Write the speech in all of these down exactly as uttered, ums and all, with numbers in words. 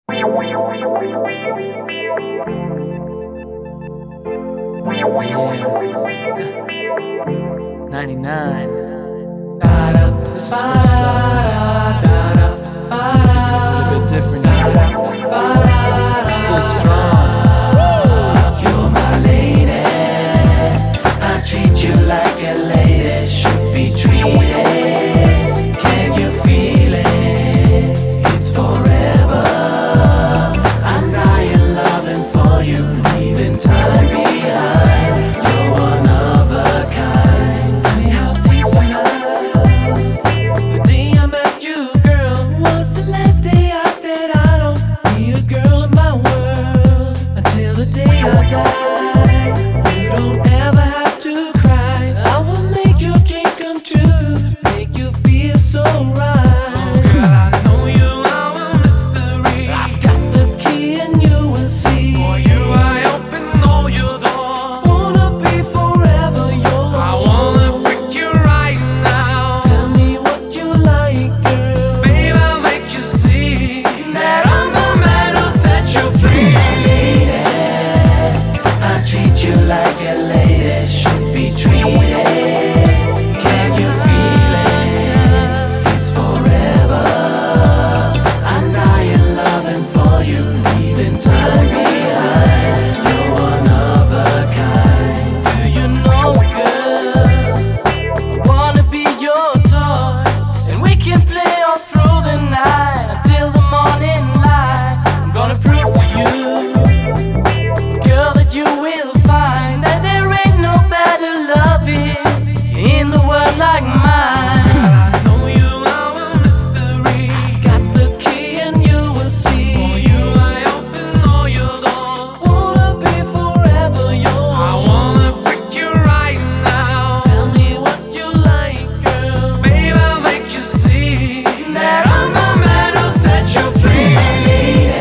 ninety-nine. This is for the a little bit different now. We're still strong. You're my lady. I treat you like a lady should be treated. Can you feel it? It's forever. I'm dying loving for you, leaving time behind. You're one of a kind. Funny how things turn out. The day I met you, girl, was the last day I said I don't need a girl in my world. Until the day I die, you don't ever have to cry. I will make your dreams come true, make you feel so right. Oh girl, I know you are a mystery. I've got the key and you will see. For you I open all your doors. Wanna be forever yours. I wanna freak you right now. Tell me what you like, girl. Babe, I'll make you see that I'm the man who set you free. Lady, I treat you like a lady should be treated. Can you feel it? It's forever. I'm dying loving for you, leaving time behind. You're one of a kind. Do you know, girl, I wanna be your toy, and we can play all through the night until the morning light. I'm gonna prove to you, girl, that you will find that there ain't no better loving in the world like mine. I know you are a mystery. Got the key and you will see. For you I open all your doors. Wanna be forever yours. I wanna freak you right now. Tell me what you like, girl. Babe, I'll make you see that I'm the man who set you free. Lady,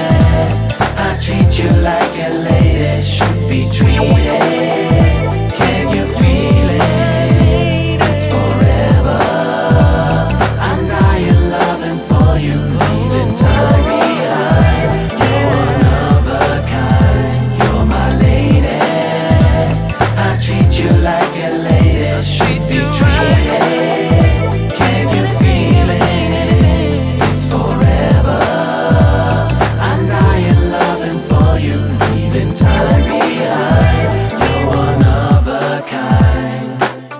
I treat you like a lady should be treated. Can you feel it? It's forever. I'm dying loving for you, leaving time behind. You're one of a kind. You're my lady. I treat you like a lady should be treated. Can you feel it? It's forever. I'm dying loving for you, leaving time behind. You're one of a kind.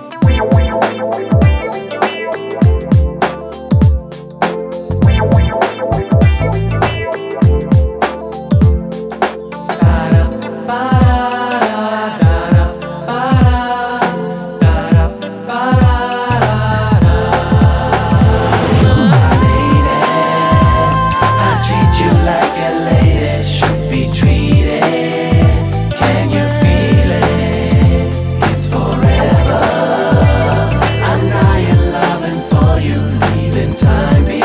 I treat you like a lady should be treated. Can you feel it? It's forever. I'm dying loving for you, leaving time behind.